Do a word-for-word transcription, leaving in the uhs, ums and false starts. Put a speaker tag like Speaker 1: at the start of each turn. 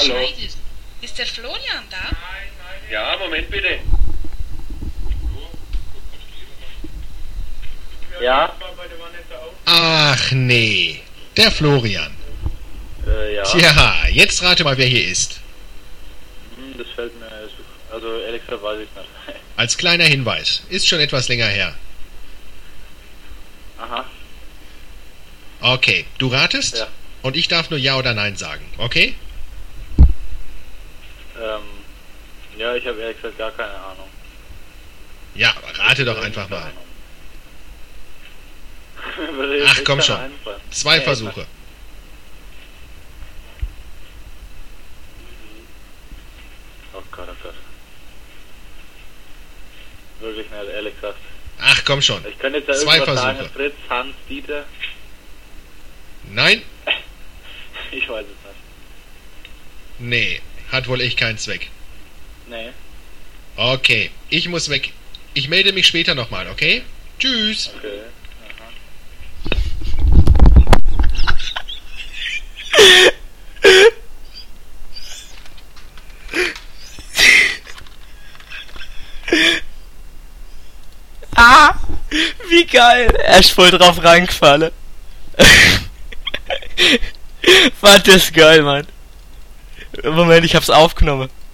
Speaker 1: Hallo.
Speaker 2: Schneider. Ist der Florian da?
Speaker 1: Ja, Moment bitte. Ja?
Speaker 3: Ach nee, der Florian.
Speaker 1: Äh, ja.
Speaker 3: Tja, jetzt rate mal, wer hier ist.
Speaker 1: Hm, das fällt mir, also ehrlich gesagt weiß ich nicht.
Speaker 3: Als kleiner Hinweis, ist schon etwas länger her.
Speaker 1: Aha.
Speaker 3: Okay, du ratest?
Speaker 1: Ja.
Speaker 3: Und ich darf nur Ja oder Nein sagen, okay?
Speaker 1: Ähm, ja, ich habe ehrlich gesagt gar keine Ahnung.
Speaker 3: Ja, rate doch einfach mal.
Speaker 1: Würde jetzt
Speaker 3: Ach
Speaker 1: echt
Speaker 3: komm
Speaker 1: keiner
Speaker 3: schon,
Speaker 1: einfallen.
Speaker 3: zwei
Speaker 1: Nee,
Speaker 3: Versuche.
Speaker 1: Oh Gott, oh Gott. Wirklich nicht, ehrlich gesagt.
Speaker 3: Ach komm schon,
Speaker 1: Ich könnte jetzt ja
Speaker 3: zwei
Speaker 1: irgendwas sagen,
Speaker 3: Versuche.
Speaker 1: Fritz, Hans, Dieter.
Speaker 3: Nein?
Speaker 1: Ich weiß es nicht.
Speaker 3: Nee, hat wohl echt keinen Zweck.
Speaker 1: Nee.
Speaker 3: Okay, ich muss weg. Ich melde mich später nochmal, okay? Tschüss.
Speaker 1: Okay.
Speaker 4: Ah! Wie geil! Er ist voll drauf reingefallen. Fand das geil, Mann. Moment, ich hab's aufgenommen.